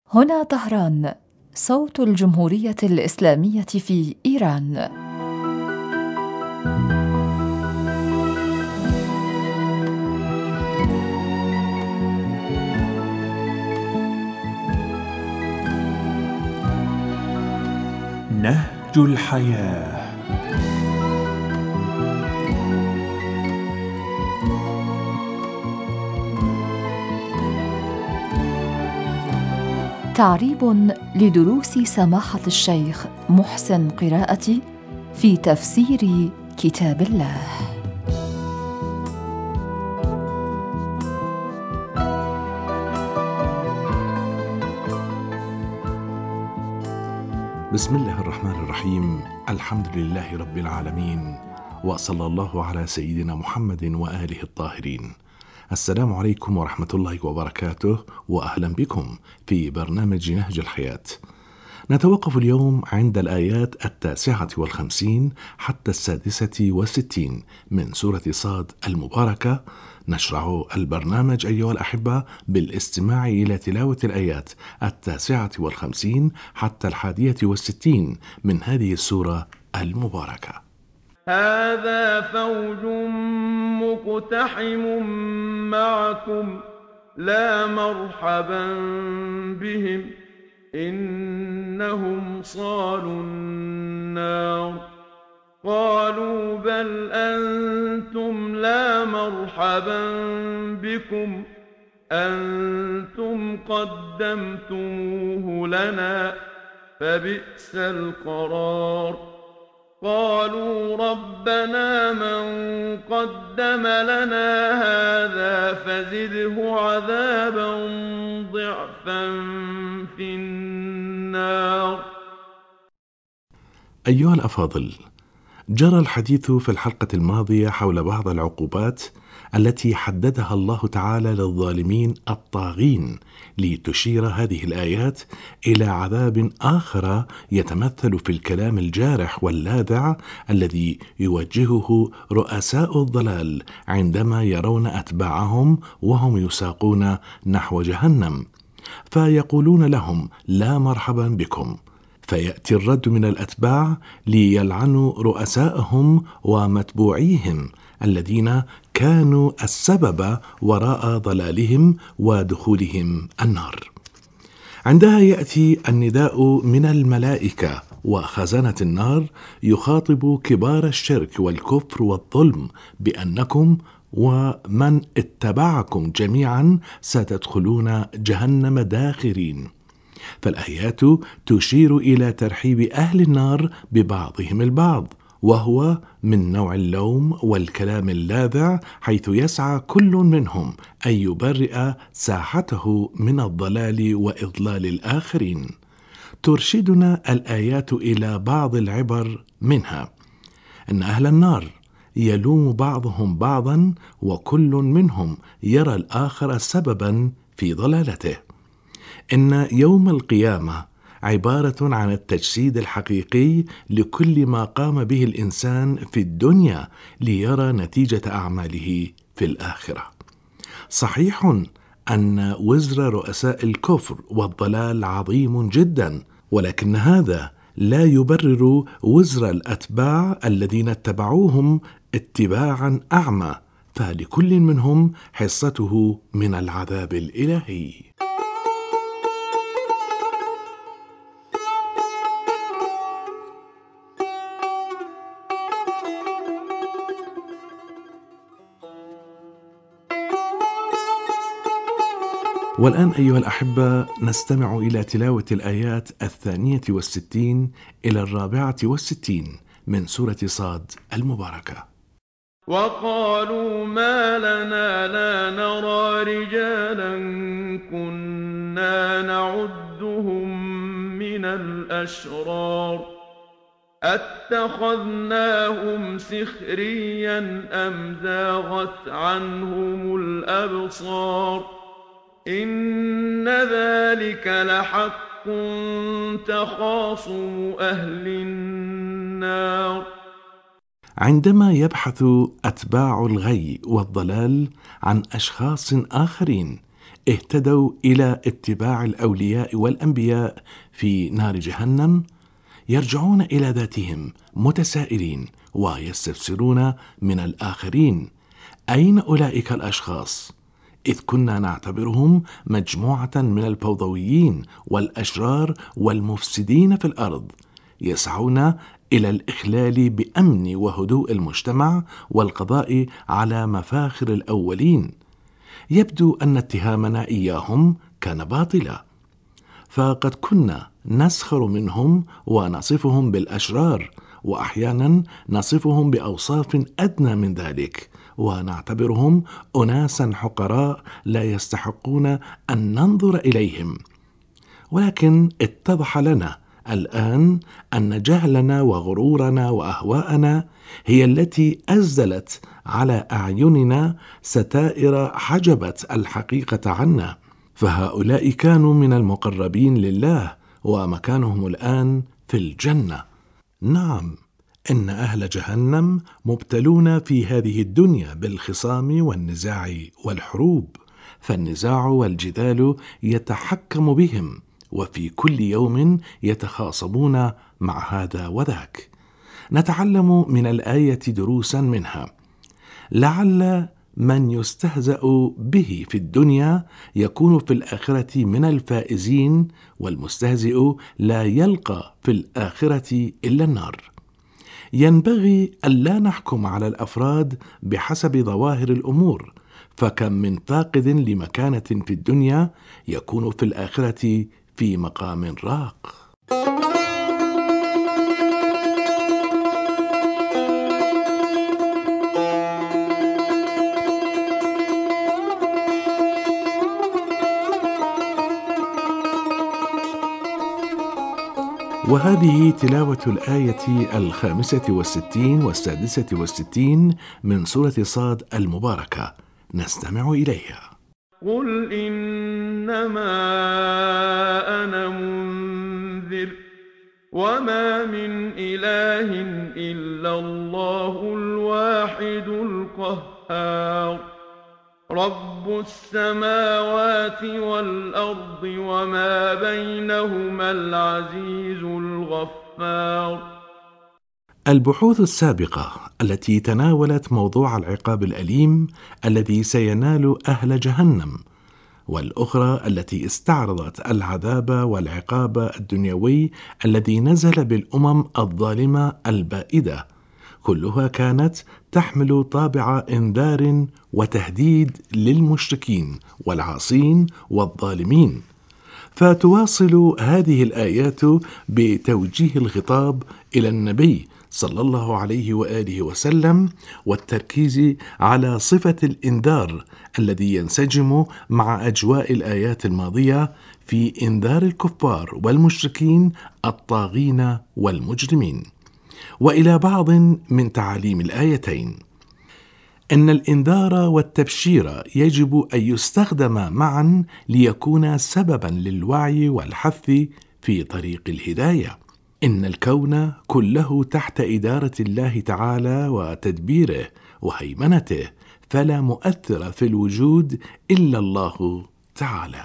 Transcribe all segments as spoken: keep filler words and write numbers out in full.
هنا طهران، صوت الجمهورية الإسلامية في إيران. نهج الحياة. تعريب لدروس سماحة الشيخ محسن قراءتي في تفسير كتاب الله. بسم الله الرحمن الرحيم. الحمد لله رب العالمين، وصلى الله على سيدنا محمد وآله الطاهرين. السلام عليكم ورحمة الله وبركاته، وأهلا بكم في برنامج نهج الحياة. نتوقف اليوم عند الآيات التاسعة والخمسين حتى السادسة والستين من سورة صاد المباركة. نشرع البرنامج أيها الأحبة بالاستماع إلى تلاوة الآيات التاسعة والخمسين حتى الحادية والستين من هذه السورة المباركة. هذا فوج مقتحم معكم لا مرحبا بهم إنهم صالوا النار. قالوا بل أنتم لا مرحبا بكم أنتم قدمتموه لنا فبئس القرار. قالوا ربنا من قدم لنا هذا فزده عذابا ضعفا في النار. أيها الأفاضل، جرى الحديث في الحلقة الماضية حول بعض العقوبات التي حددها الله تعالى للظالمين الطاغين، لتشير هذه الآيات إلى عذاب آخر يتمثل في الكلام الجارح واللاذع الذي يوجهه رؤساء الضلال عندما يرون أتباعهم وهم يساقون نحو جهنم، فيقولون لهم لا مرحبا بكم. فيأتي الرد من الأتباع ليلعنوا رؤسائهم ومتبوعيهم الذين كانوا السبب وراء ضلالهم ودخولهم النار. عندها يأتي النداء من الملائكة وخزنة النار يخاطب كبار الشرك والكفر والظلم بأنكم ومن اتبعكم جميعا ستدخلون جهنم داخرين. فالآيات تشير إلى ترحيب أهل النار ببعضهم البعض، وهو من نوع اللوم والكلام اللاذع، حيث يسعى كل منهم أن يبرئ ساحته من الضلال وإضلال الآخرين. ترشدنا الآيات إلى بعض العبر، منها أن أهل النار يلوم بعضهم بعضا، وكل منهم يرى الآخر سببا في ضلالته. إن يوم القيامة عبارة عن التجسيد الحقيقي لكل ما قام به الإنسان في الدنيا ليرى نتيجة أعماله في الآخرة. صحيح أن وزر رؤساء الكفر والضلال عظيم جدا، ولكن هذا لا يبرر وزر الأتباع الذين اتبعوهم اتباعا أعمى، فلكل منهم حصته من العذاب الإلهي. والآن أيها الأحبة نستمع إلى تلاوة الآيات الثانية والستين إلى الرابعة والستين من سورة صاد المباركة. وقالوا ما لنا لا نرى رجالا كنا نعدهم من الأشرار أتخذناهم سخريا أم زاغت عنهم الأبصار إن ذلك لحق تخاصم أهل النار. عندما يبحث أتباع الغي والضلال عن أشخاص آخرين اهتدوا إلى اتباع الأولياء والأنبياء في نار جهنم يرجعون إلى ذاتهم متسائلين ويستفسرون من الآخرين: أين أولئك الأشخاص؟ إذ كنا نعتبرهم مجموعة من الفوضويين والأشرار والمفسدين في الأرض، يسعون إلى الإخلال بأمن وهدوء المجتمع والقضاء على مفاخر الأولين. يبدو أن اتهامنا إياهم كان باطلا، فقد كنا نسخر منهم ونصفهم بالأشرار، وأحيانا نصفهم بأوصاف أدنى من ذلك، ونعتبرهم أناسا حقراء لا يستحقون أن ننظر إليهم. ولكن اتضح لنا الآن أن جهلنا وغرورنا وأهواءنا هي التي أزلت على أعيننا ستائر حجبت الحقيقة عنا، فهؤلاء كانوا من المقربين لله ومكانهم الآن في الجنة. نعم، إن أهل جهنم مبتلون في هذه الدنيا بالخصام والنزاع والحروب، فالنزاع والجدال يتحكم بهم، وفي كل يوم يتخاصمون مع هذا وذاك. نتعلم من الآية دروسا منها: لعل من يستهزأ به في الدنيا يكون في الآخرة من الفائزين، والمستهزئ لا يلقى في الآخرة إلا النار. ينبغي ألا نحكم على الأفراد بحسب ظواهر الأمور، فكم من فاقد لمكانة في الدنيا يكون في الآخرة في مقام راق. وهذه تلاوة الآية الخامسة والستين والسادسة والستين من سورة صاد المباركة، نستمع إليها. قل إنما أنا منذر وما من إله إلا الله الواحد القهار رب السماوات والأرض وما بينهما العزيز الغفار. البحوث السابقة التي تناولت موضوع العقاب الأليم الذي سينال أهل جهنم، والأخرى التي استعرضت العذاب والعقاب الدنيوي الذي نزل بالأمم الظالمة البائدة، كلها كانت تحمل طابع إنذار وتهديد للمشركين والعاصين والظالمين. فتواصل هذه الآيات بتوجيه الخطاب إلى النبي صلى الله عليه وآله وسلم، والتركيز على صفة الإنذار الذي ينسجم مع أجواء الآيات الماضية في إنذار الكفار والمشركين الطاغين والمجرمين. وإلى بعض من تعاليم الآيتين: إن الإنذار والتبشير يجب أن يستخدم معا ليكون سببا للوعي والحث في طريق الهداية. إن الكون كله تحت إدارة الله تعالى وتدبيره وهيمنته، فلا مؤثر في الوجود إلا الله تعالى.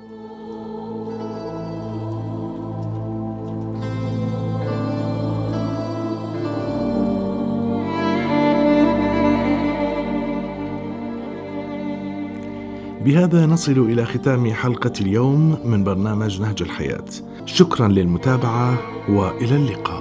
بهذا نصل إلى ختام حلقة اليوم من برنامج نهج الحياة. شكرا للمتابعة وإلى اللقاء.